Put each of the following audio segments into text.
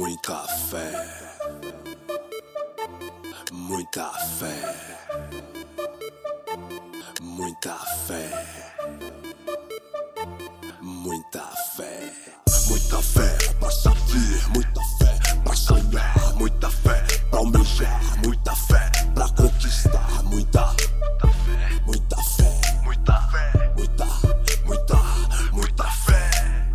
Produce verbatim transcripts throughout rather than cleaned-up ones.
Muita fé, muita fé, muita fé, muita fé, muita fé pra servir, muita fé pra sonhar, muita fé pra almejar, muita fé pra conquistar, muita, muita fé, muita fé, muita, muita, muita fé.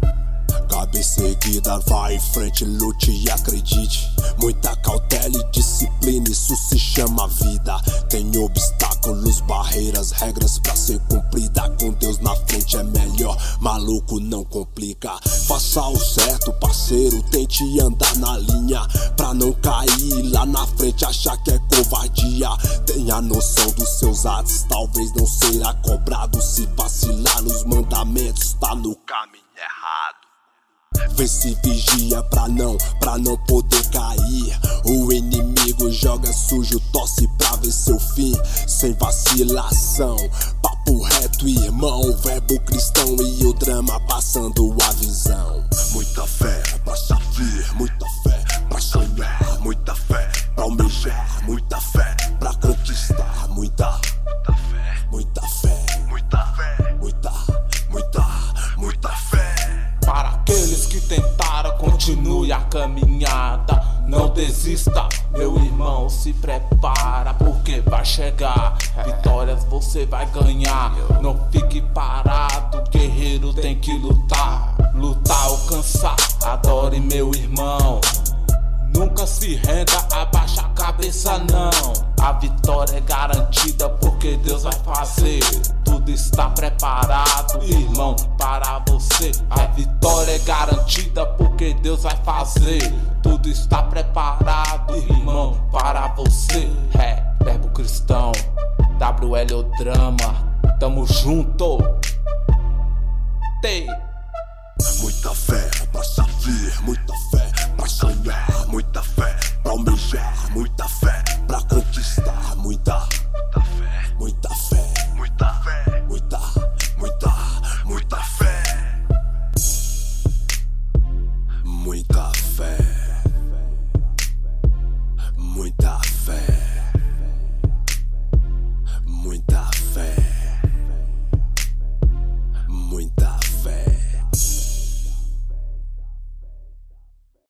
Cabeça erguida, vai em frente, lute e acredite. Muita cautela e disciplina, isso se chama vida. Tem obstáculos, barreiras, regras pra ser cumprida. Com Deus na frente é melhor, maluco não complica. Faça o certo, parceiro, tente andar na linha, pra não cair lá na frente, achar que é covardia. Tenha noção dos seus atos, talvez não será cobrado. Se vacilar nos mandamentos, tá no caminho errado. Vê se vigia pra não, pra não poder cair. O inimigo joga sujo, torce pra ver seu fim. Sem vacilação, papo reto, irmão. Verbo cristão e o drama passando a visão. Muita fé pra servir, muita fé pra sonhar, muita fé pra almejar, muita fé pra conquistar, muita, muita fé, muita fé, muita fé, muita, muita, muita fé. Para aqueles que tentaram, continue a caminhada. Não desista, meu irmão, se prepara, porque vai chegar. Vitórias você vai ganhar. Não fique parado, guerreiro tem que lutar. Lutar, alcançar, adore meu irmão. Nunca se renda, abaixa a cabeça não. A vitória é garantida porque Deus vai fazer. Tudo está preparado, irmão, para você. A vitória é garantida porque Deus vai fazer. Tudo está preparado, irmão, para você. É, Verbo Cristão, W L o Drama, tamo junto. Tei.